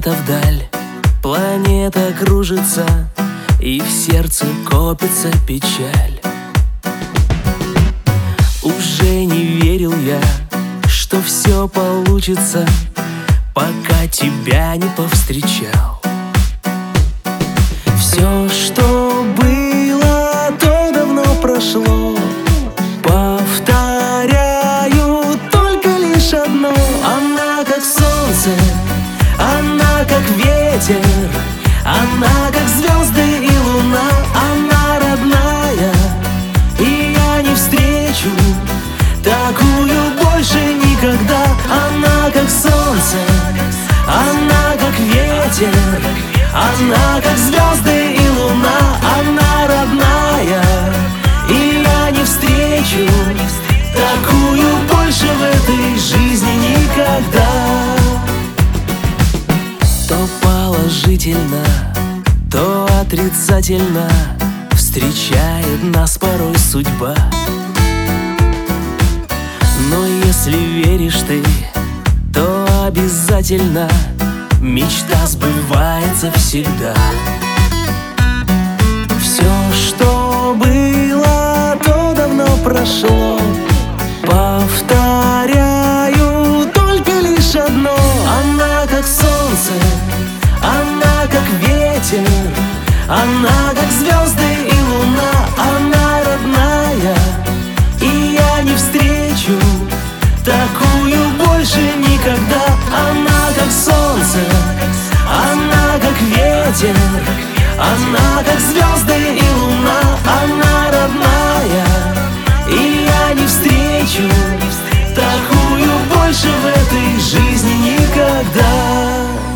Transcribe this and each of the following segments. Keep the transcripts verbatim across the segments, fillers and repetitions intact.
где-то вдаль планета кружится, и в сердце копится печаль. Уже не верил я, что все получится, пока тебя не повстречал. Все, что было, то давно прошло. Повторяю только лишь одно: она как солнце, она как ветер, она как звезды и луна. Она родная, и я не встречу такую больше никогда. Она как солнце, она как ветер, она как звезды и луна. Она родная, и я не встречу такую больше в этой жизни никогда. То положительно, то отрицательно встречает нас порой судьба. Но если веришь ты, то обязательно мечта сбывается всегда. Все, что было, то давно прошло. Повторяю только лишь одно: она как солнце, она как ветер, она как звезды и луна. Она родная, и я не встречу такую больше никогда. Она как солнце, она как ветер, она как звезды и луна. Она родная, и я не встречу такую больше в этой жизни никогда.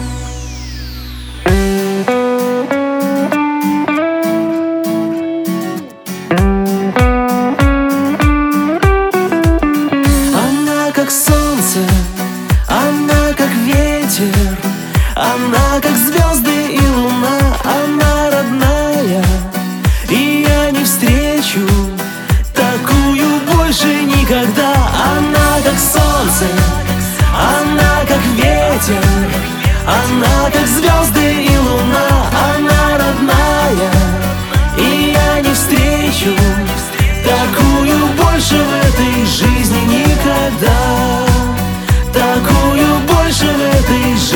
Она как солнце, она как ветер, она как звезды и луна. Она родная, и я не встречу такую больше никогда. Она как солнце, она как ветер, она как звезды и луна. Она родная, и я не встречу такую больше в этой жизни никогда. Такую больше в этой жизни